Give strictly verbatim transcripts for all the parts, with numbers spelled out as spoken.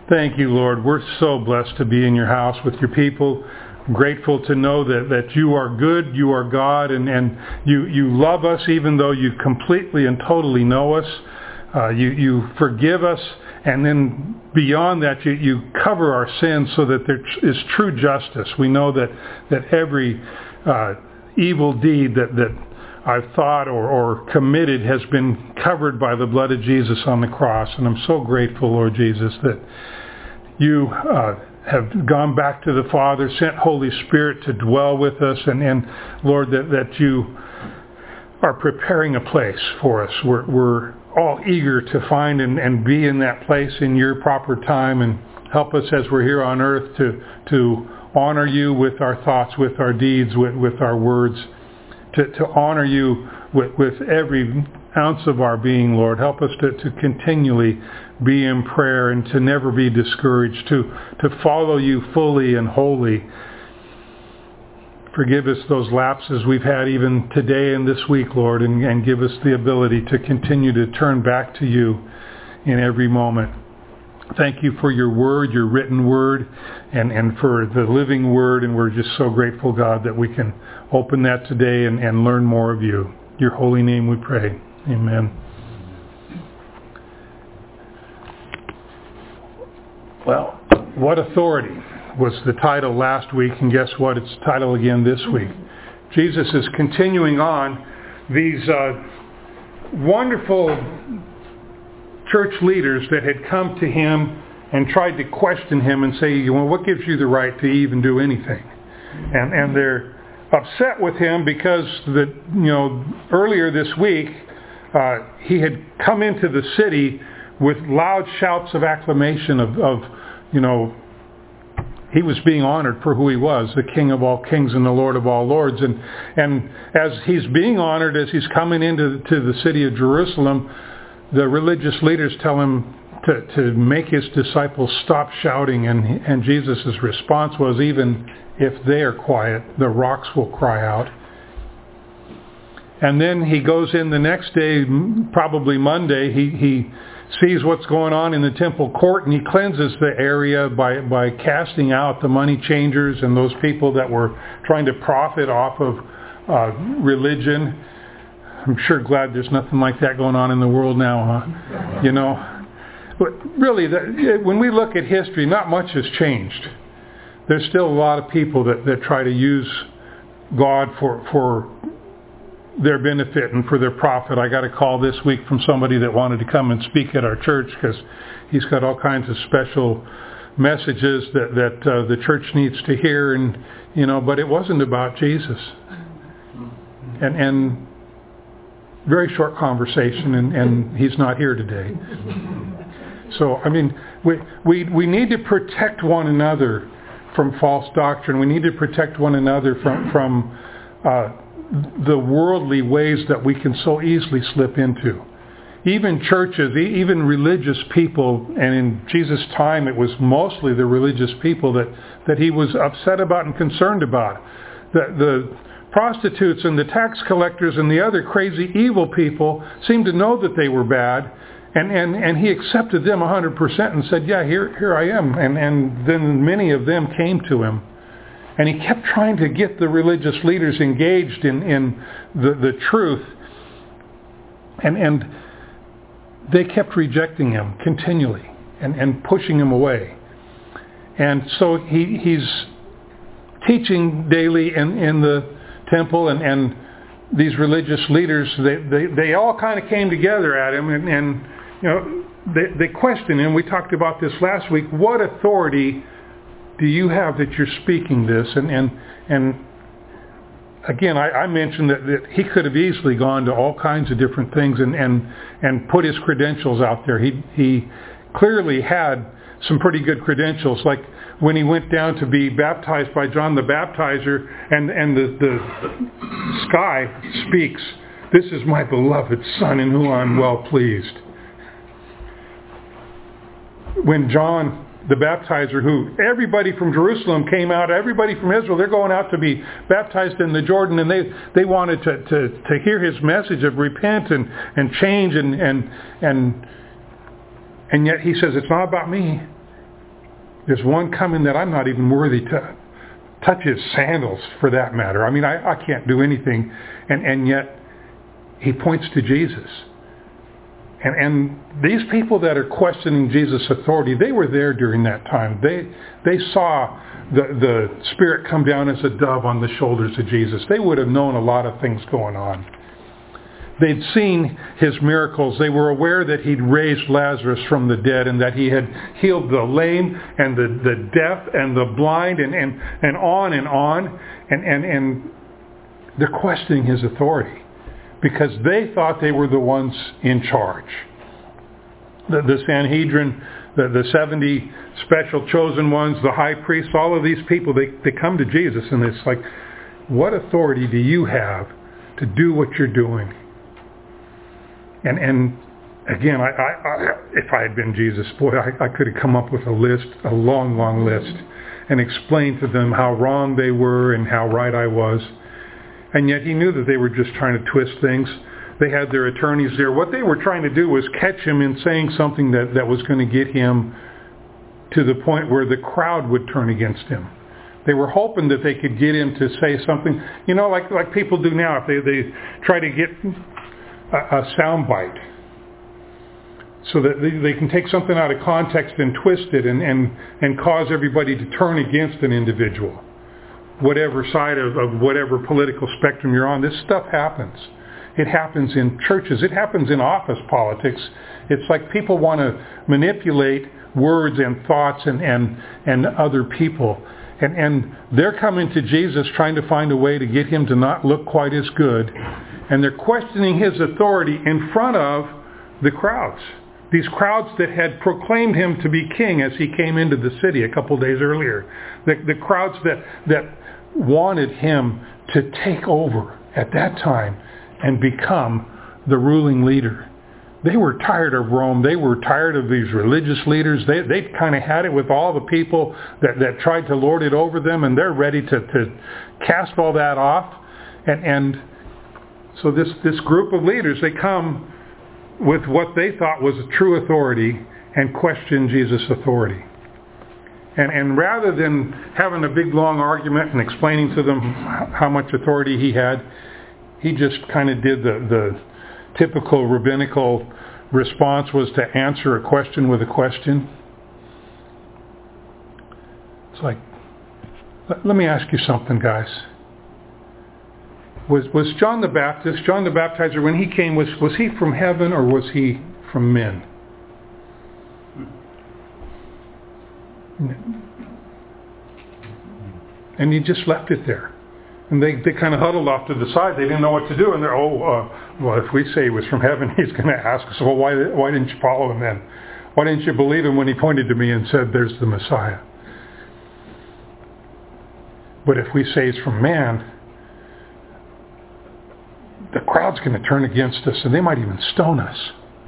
Thank you, Lord. We're so blessed to be in your house with your people. I'm grateful to know that, that you are good, you are God, and, and you, you love us even though you completely and totally know us. Uh, you, you forgive us, and then beyond that, you, you cover our sins so that there is true justice. We know that, that every uh, evil deed that, that I've thought or, or committed has been covered by the blood of Jesus on the cross. And I'm so grateful, Lord Jesus, that you uh, have gone back to the Father, sent Holy Spirit to dwell with us, and, and Lord, that, that you are preparing a place for us. We're, we're all eager to find and, and be in that place in your proper time, and help us as we're here on earth to, to honor you with our thoughts, with our deeds, with, with our words, to, to honor you with, with every ounce of our being, Lord. Help us to, to continually be in prayer and to never be discouraged, to, to follow you fully and wholly. Forgive us those lapses we've had even today and this week, Lord, and, and give us the ability to continue to turn back to you in every moment. Thank you for your word, your written word, and, and for the living word, and we're just so grateful, God, that we can open that today and, and learn more of you. In your holy name we pray. Amen. Well, what authority was the title last week, and guess what? It's the title again this week. Jesus is continuing on these uh, wonderful church leaders that had come to him and tried to question him and say, well, what gives you the right to even do anything? And and they're upset with him because the you know earlier this week uh, he had come into the city with loud shouts of acclamation of, of you know he was being honored for who he was, the King of all kings and the Lord of all lords. And and as he's being honored, as he's coming into to the city of Jerusalem, the religious leaders tell him to, to make his disciples stop shouting. And, and Jesus' response was, even if they are quiet, the rocks will cry out. And then he goes in the next day, probably Monday, he, he sees what's going on in the temple court, and he cleanses the area by, by casting out the money changers and those people that were trying to profit off of uh, religion. I'm sure glad there's nothing like that going on in the world now, huh? You know, but really, that, when we look at history, not much has changed. There's still a lot of people that, that try to use God for for their benefit and for their profit. I got a call this week from somebody that wanted to come and speak at our church because he's got all kinds of special messages that that uh, the church needs to hear, and you know, but it wasn't about Jesus. And and very short conversation, and, and he's not here today. So, I mean, we, we we need to protect one another from false doctrine. We need to protect one another from, from uh, the worldly ways that we can so easily slip into. Even churches, even religious people, and in Jesus' time it was mostly the religious people that, that he was upset about and concerned about. The, the prostitutes and the tax collectors and the other crazy evil people seemed to know that they were bad, and, and, and he accepted them one hundred percent and said, yeah, here here I am. And, and then many of them came to him. And he kept trying to get the religious leaders engaged in, in the, the truth. And, and they kept rejecting him continually and, and pushing him away. And so he, he's teaching daily in, in the temple, and, and these religious leaders, they, they, they all kind of came together at him, and, and you know, they, they questioned him. We talked about this last week. What authority do you have that you're speaking this? And and and again, I, I mentioned that, that he could have easily gone to all kinds of different things and, and, and put his credentials out there. He he clearly had some pretty good credentials, like when he went down to be baptized by John the Baptizer, and, and the, the sky speaks, "This is my beloved Son in whom I'm well pleased." When John the Baptizer, who everybody from Jerusalem came out, everybody from Israel, they're going out to be baptized in the Jordan, and they, they wanted to, to, to hear his message of repent and, and change, and, and and and yet he says, it's not about me. There's one coming that I'm not even worthy to touch his sandals, for that matter. I mean, I, I can't do anything. And, and yet, he points to Jesus. And, and these people that are questioning Jesus' authority, they were there during that time. They they saw the, the Spirit come down as a dove on the shoulders of Jesus. They would have known a lot of things going on. They'd seen his miracles. They were aware that he'd raised Lazarus from the dead and that he had healed the lame and the, the deaf and the blind and, and, and on and on. And, and, and they're questioning his authority because they thought they were the ones in charge. The, the Sanhedrin, the, the seventy special chosen ones, the high priests, all of these people, they, they come to Jesus and it's like, what authority do you have to do what you're doing? And and again, I, I, I, if I had been Jesus, boy, I, I could have come up with a list, a long, long list, and explained to them how wrong they were and how right I was. And yet he knew that they were just trying to twist things. They had their attorneys there. What they were trying to do was catch him in saying something that, that was going to get him to the point where the crowd would turn against him. They were hoping that they could get him to say something, you know, like like people do now. If they, they try to get a, a sound bite so that they, they can take something out of context and twist it and, and, and cause everybody to turn against an individual. Whatever side of, of whatever political spectrum you're on, this stuff happens. It happens in churches. It happens in office politics. It's like people want to manipulate words and thoughts and, and, and other people. And, and they're coming to Jesus trying to find a way to get him to not look quite as good. And they're questioning his authority in front of the crowds. These crowds that had proclaimed him to be king as he came into the city a couple days earlier. The, the crowds that, that wanted him to take over at that time and become the ruling leader. They were tired of Rome. They were tired of these religious leaders. They they kind of had it with all the people that, that tried to lord it over them, and they're ready to, to cast all that off. And, and so this, this group of leaders, they come with what they thought was a true authority and question Jesus' authority. And, and rather than having a big long argument and explaining to them how much authority he had, he just kind of did the, the typical rabbinical response, was to answer a question with a question. It's like, let, let me ask you something, guys. Was was John the Baptist, John the Baptizer, when he came, was, was he from heaven or was he from men? And he just left it there. And they, they kind of huddled off to the side. They didn't know what to do. And they're, oh, uh, well, if we say he was from heaven, he's going to ask us, well, why, why didn't you follow him then? Why didn't you believe him when he pointed to me and said, there's the Messiah? But if we say he's from man, the crowd's going to turn against us, and they might even stone us.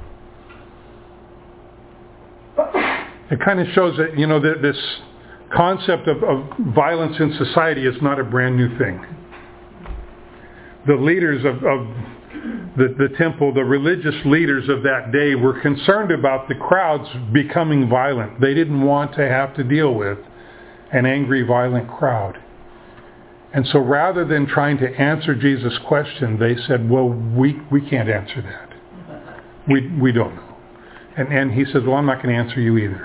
It kind of shows that, you know, that this concept of, of violence in society is not a brand new thing. The leaders of, of the, the temple, the religious leaders of that day, were concerned about the crowds becoming violent. They didn't want to have to deal with an angry, violent crowd. And so rather than trying to answer Jesus' question, they said, well, we, we can't answer that. We, we don't know. And, and he says, well, I'm not going to answer you either.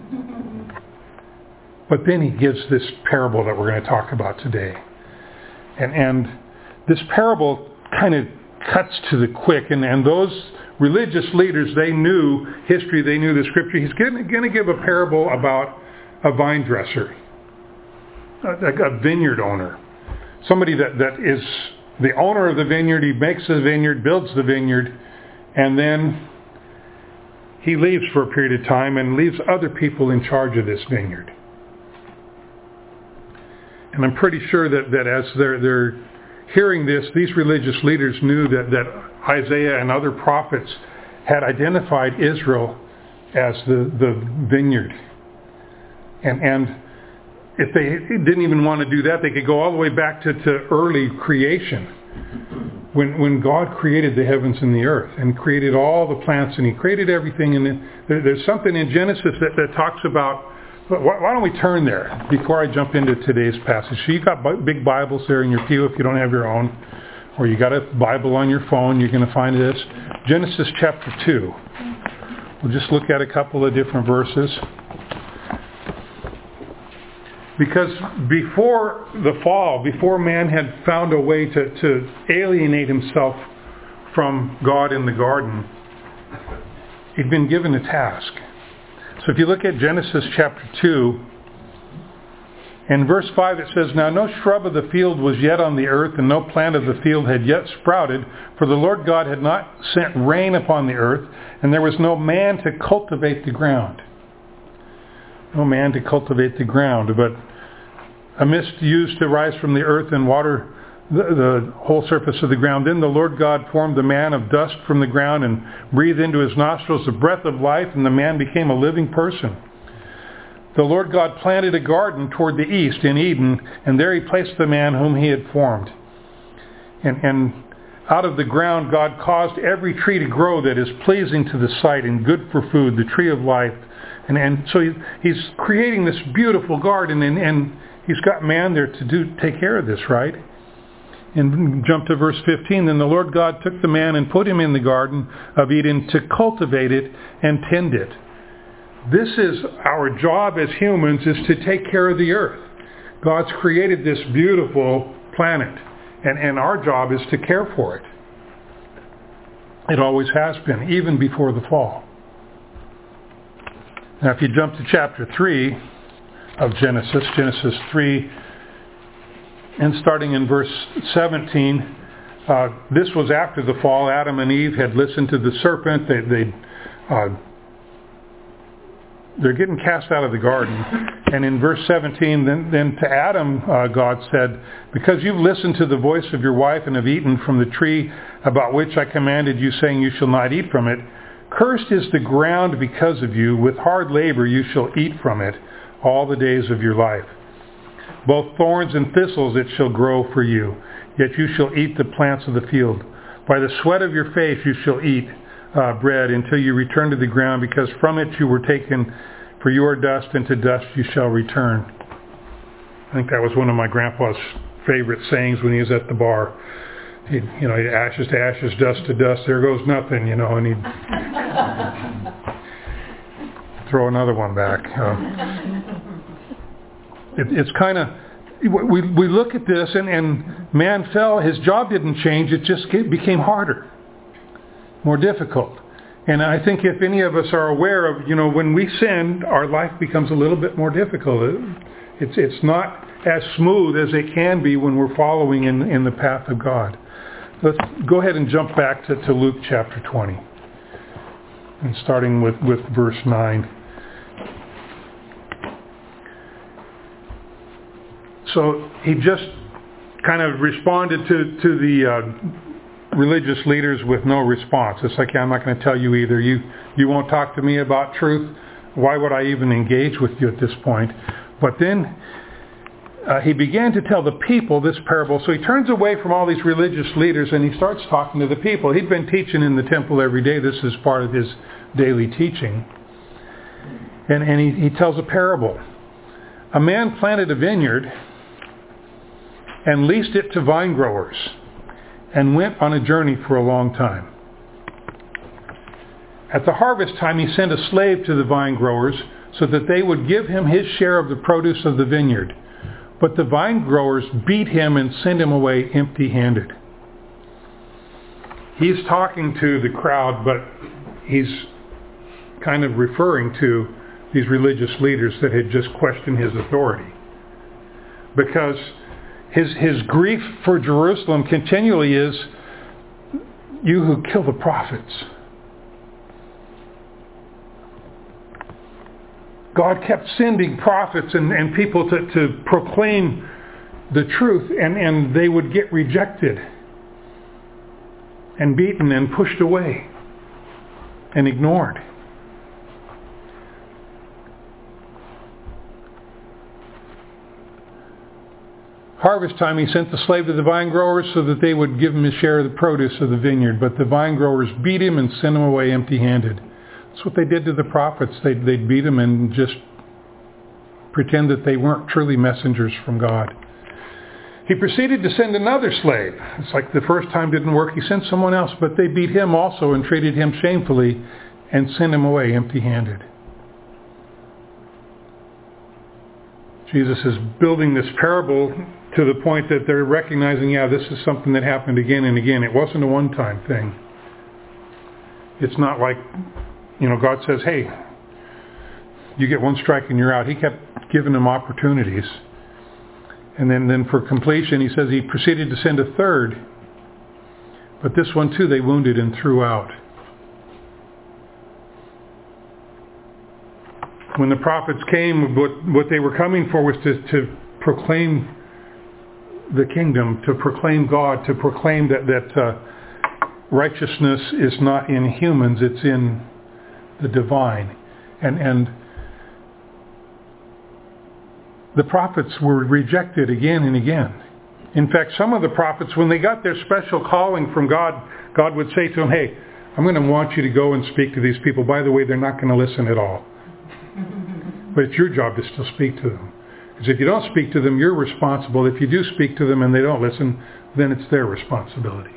But then he gives this parable that we're going to talk about today. And, and this parable kind of cuts to the quick. And, and those religious leaders, they knew history, they knew the scripture. He's going to, going to give a parable about a vine dresser, a, a vineyard owner. Somebody that, that is the owner of the vineyard. He makes the vineyard, builds the vineyard, and then he leaves for a period of time and leaves other people in charge of this vineyard. And I'm pretty sure that, that as they're, they're hearing this, these religious leaders knew that, that Isaiah and other prophets had identified Israel as the, the vineyard. And, and if they didn't even want to do that, they could go all the way back to, to early creation. When, when God created the heavens and the earth and created all the plants and he created everything. And there, there's something in Genesis that, that talks about But why don't we turn there before I jump into today's passage? So you've got big Bibles there in your pew if you don't have your own, or you got a Bible on your phone, you're going to find this. Genesis chapter two. We'll just look at a couple of different verses. Because before the fall, before man had found a way to, to alienate himself from God in the garden, he'd been given a task. So if you look at Genesis chapter two, in verse five it says, "Now no shrub of the field was yet on the earth, and no plant of the field had yet sprouted, for the Lord God had not sent rain upon the earth, and there was no man to cultivate the ground." No man to cultivate the ground, but a mist used to rise from the earth and water the, the whole surface of the ground. Then the Lord God formed the man of dust from the ground and breathed into his nostrils the breath of life, and the man became a living person. The Lord God planted a garden toward the east in Eden, and there he placed the man whom he had formed. And, and out of the ground God caused every tree to grow that is pleasing to the sight and good for food, the tree of life. And, and so he, he's creating this beautiful garden, and, and he's got man there to do take care of this, right? And jump to verse fifteen. "Then the Lord God took the man and put him in the garden of Eden to cultivate it and tend it." This is our job as humans, is to take care of the earth. God's created this beautiful planet, and, and our job is to care for it. It always has been, even before the fall. Now if you jump to chapter three of Genesis, Genesis three, and starting in verse seventeen, uh, this was after the fall. Adam and Eve had listened to the serpent. They, they, uh, they're getting cast out of the garden. And in verse seventeen, then, then to Adam, uh, God said, "Because you've listened to the voice of your wife and have eaten from the tree about which I commanded you, saying you shall not eat from it, cursed is the ground because of you. With hard labor you shall eat from it all the days of your life. Both thorns and thistles it shall grow for you, yet you shall eat the plants of the field. By the sweat of your face you shall eat uh, bread until you return to the ground, because from it you were taken, for you are dust, and to dust you shall return." I think that was one of my grandpa's favorite sayings when he was at the bar. He'd, you know, ashes to ashes, dust to dust, there goes nothing, you know, and he'd throw another one back. Uh, It, it's kind of, we we look at this and, and man fell, his job didn't change, it just became harder, more difficult. And I think if any of us are aware of, you know, when we sin, our life becomes a little bit more difficult. It's it's not as smooth as it can be when we're following in, in the path of God. Let's go ahead and jump back to, to Luke chapter twenty, and starting with, with verse nine. So he just kind of responded to, to the uh, religious leaders with no response. It's like, yeah, I'm not going to tell you either. You, you won't talk to me about truth. Why would I even engage with you at this point? But then uh, he began to tell the people this parable. So he turns away from all these religious leaders and he starts talking to the people. He'd been teaching in the temple every day. This is part of his daily teaching. And, and he, he tells a parable. "A man planted a vineyard and leased it to vine growers, and went on a journey for a long time. At the harvest time he sent a slave to the vine growers so that they would give him his share of the produce of the vineyard. But the vine growers beat him and sent him away empty-handed." He's talking to the crowd, but he's kind of referring to these religious leaders that had just questioned his authority. Because His his grief for Jerusalem continually is, "You who kill the prophets." God kept sending prophets and, and people to, to proclaim the truth, and, and they would get rejected and beaten and pushed away and ignored. Harvest time he sent the slave to the vine growers so that they would give him his share of the produce of the vineyard. But the vine growers beat him and sent him away empty-handed. That's what they did to the prophets. They'd, they'd beat him and just pretend that they weren't truly messengers from God. He proceeded to send another slave. It's like the first time didn't work. He sent someone else, but they beat him also and treated him shamefully and sent him away empty-handed. Jesus is building this parable to the point that they're recognizing, yeah, this is something that happened again and again. It wasn't a one-time thing. It's not like, you know, God says, hey, you get one strike and you're out. He kept giving them opportunities. And then, then for completion, he says he proceeded to send a third. But this one too, they wounded and threw out. When the prophets came, what, what they were coming for was to, to proclaim the kingdom, to proclaim God, to proclaim that, that uh, righteousness is not in humans, it's in the divine. And, and the prophets were rejected again and again. In fact, some of the prophets, when they got their special calling from God, God would say to them, hey, I'm going to want you to go and speak to these people. By the way, they're not going to listen at all. But it's your job to still speak to them. Because if you don't speak to them, you're responsible. If you do speak to them and they don't listen, then it's their responsibility.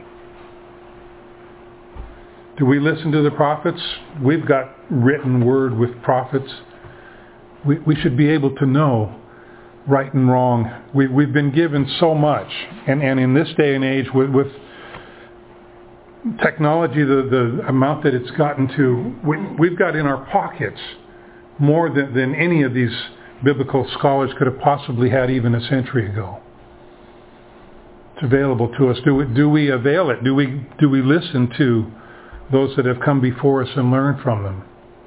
Do we listen to the prophets? We've got written word with prophets. We, we should be able to know right and wrong. We, we've been given so much. And, and in this day and age, with, with technology, the, the amount that it's gotten to, we, we've got in our pockets more than, than any of these biblical scholars could have possibly had even a century ago. It's available to us. Do we, do we avail it? Do we, do we listen to those that have come before us and learn from them?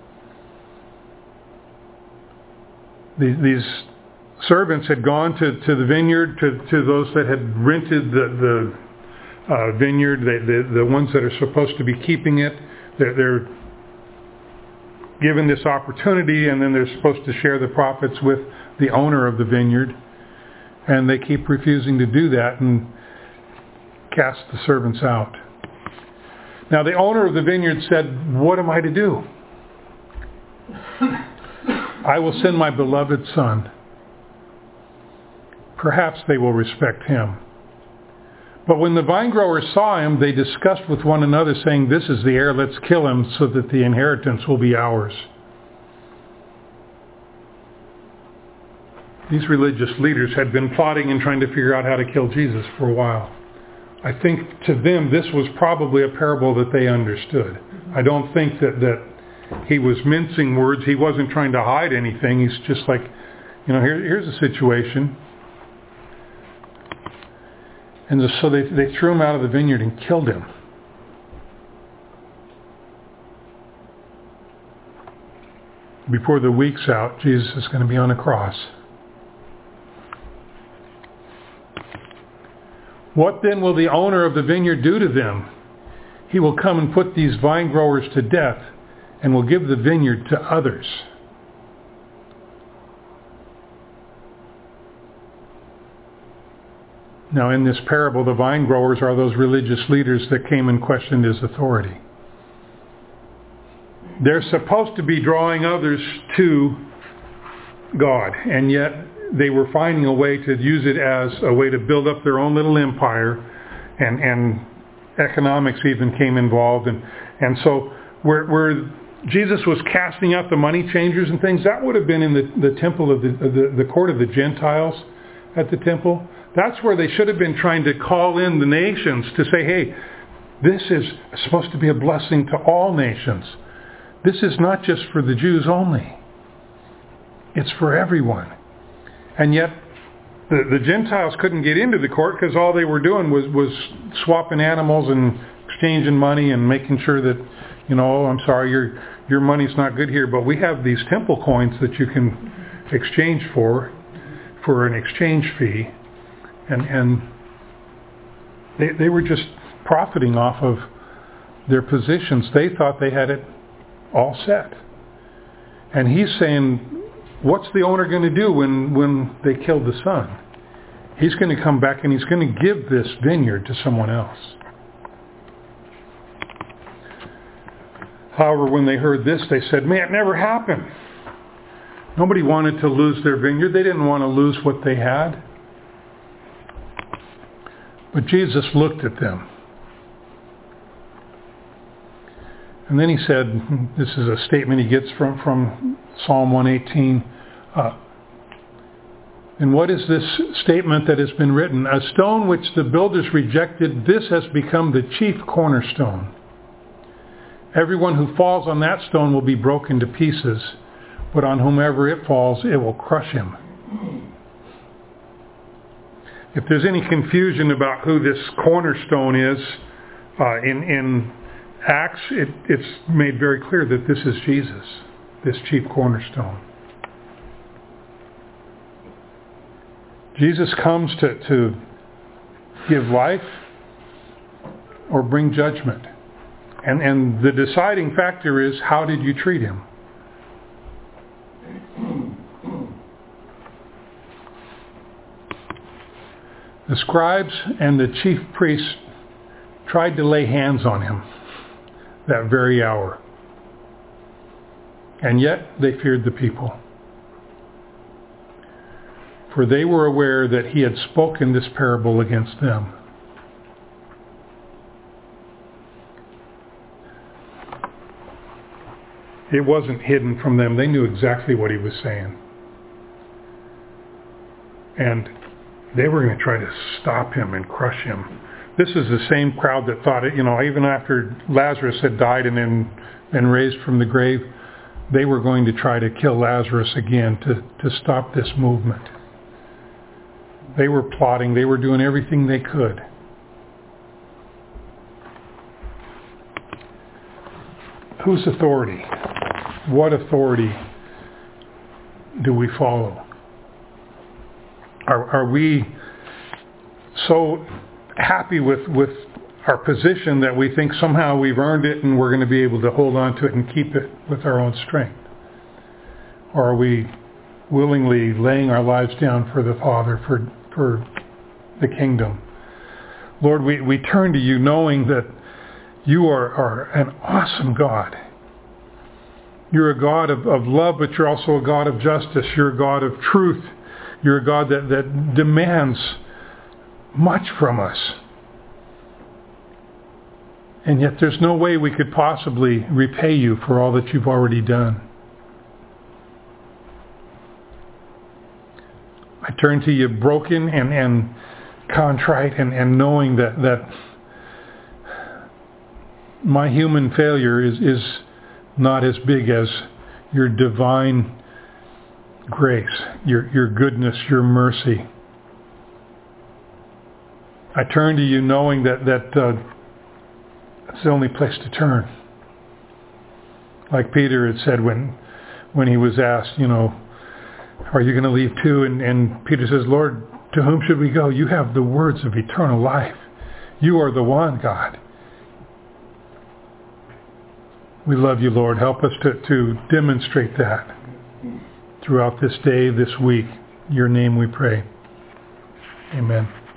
These, these servants had gone to, to the vineyard, to, to those that had rented the, the uh, vineyard, the, the, the ones that are supposed to be keeping it. They're, they're given this opportunity, and then they're supposed to share the profits with the owner of the vineyard. And they keep refusing to do that and cast the servants out. Now the owner of the vineyard said, what am I to do? I will send my beloved son. Perhaps they will respect him. But when the vine growers saw him, they discussed with one another, saying, this is the heir, let's kill him so that the inheritance will be ours. These religious leaders had been plotting and trying to figure out how to kill Jesus for a while. I think to them this was probably a parable that they understood. I don't think that, that he was mincing words. He wasn't trying to hide anything. He's just like, you know, here, here's a situation. And so they, they threw him out of the vineyard and killed him. Before the week's out, Jesus is going to be on a cross. What then will the owner of the vineyard do to them? He will come and put these vine growers to death and will give the vineyard to others. Now in this parable, the vine growers are those religious leaders that came and questioned his authority. They're supposed to be drawing others to God, and yet they were finding a way to use it as a way to build up their own little empire, and, and economics even came involved. And, and so where, where Jesus was casting out the money changers and things, that would have been in the, the temple of the, the, the court of the Gentiles at the temple. That's where they should have been trying to call in the nations to say, hey, this is supposed to be a blessing to all nations. This is not just for the Jews only. It's for everyone. And yet the, the Gentiles couldn't get into the court because all they were doing was, was swapping animals and exchanging money and making sure that, you know, oh, I'm sorry, your your money's not good here, but we have these temple coins that you can exchange for, for an exchange fee. And, and they, they were just profiting off of their positions. They thought they had it all set. And he's saying, what's the owner going to do when, when they kill the son? He's going to come back and he's going to give this vineyard to someone else. However, when they heard this, they said, may it never happen. Nobody wanted to lose their vineyard. They didn't want to lose what they had. But Jesus looked at them. And then he said, this is a statement he gets from, from Psalm one eighteen. Uh, and what is this statement that has been written? A stone which the builders rejected, this has become the chief cornerstone. Everyone who falls on that stone will be broken to pieces, but on whomever it falls, it will crush him. If there's any confusion about who this cornerstone is, uh, in, in Acts, it, it's made very clear that this is Jesus, this chief cornerstone. Jesus comes to, to give life or bring judgment. And, and the deciding factor is, how did you treat him? The scribes and the chief priests tried to lay hands on him that very hour. And yet they feared the people. For they were aware that he had spoken this parable against them. It wasn't hidden from them. They knew exactly what he was saying. And they were going to try to stop him and crush him. This is the same crowd that thought, it, you know, even after Lazarus had died and then been raised from the grave, they were going to try to kill Lazarus again to, to stop this movement. They were plotting. They were doing everything they could. Whose authority? What authority do we follow? Are, are we so happy with, with our position that we think somehow we've earned it and we're going to be able to hold on to it and keep it with our own strength? Or are we willingly laying our lives down for the Father, for, for the kingdom? Lord, we, we turn to you knowing that you are, are an awesome God. You're a God of, of love, but you're also a God of justice. You're a God of truth. You're a God that, that demands much from us. And yet there's no way we could possibly repay you for all that you've already done. I turn to you broken and, and contrite and, and knowing that, that my human failure is, is not as big as your divine grace, your, your goodness, your mercy. I turn to you knowing that, that uh, it's the only place to turn. Like Peter had said when when he was asked, you know, are you going to leave too? And, and Peter says, Lord, to whom should we go? You have the words of eternal life. You are the one, God. We love you, Lord. Help us to, to demonstrate that throughout this day, this week. In your name we pray. Amen.